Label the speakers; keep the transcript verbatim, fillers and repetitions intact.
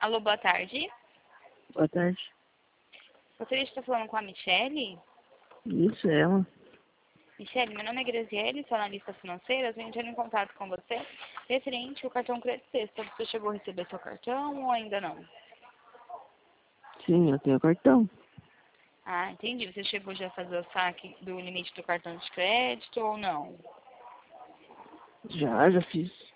Speaker 1: Alô, boa tarde.
Speaker 2: Boa tarde.
Speaker 1: Gostaria de estar falando com a Michele?
Speaker 2: Isso, é ela.
Speaker 1: Michele, meu nome é Graziele, sou analista financeira. Estou entrando em contato com você referente ao cartão Crédito Sexta. Você chegou a receber seu cartão ou ainda não?
Speaker 2: Sim, eu tenho cartão.
Speaker 1: Ah, entendi. Você chegou já a fazer o saque do limite do cartão de crédito ou não?
Speaker 2: Já, já fiz.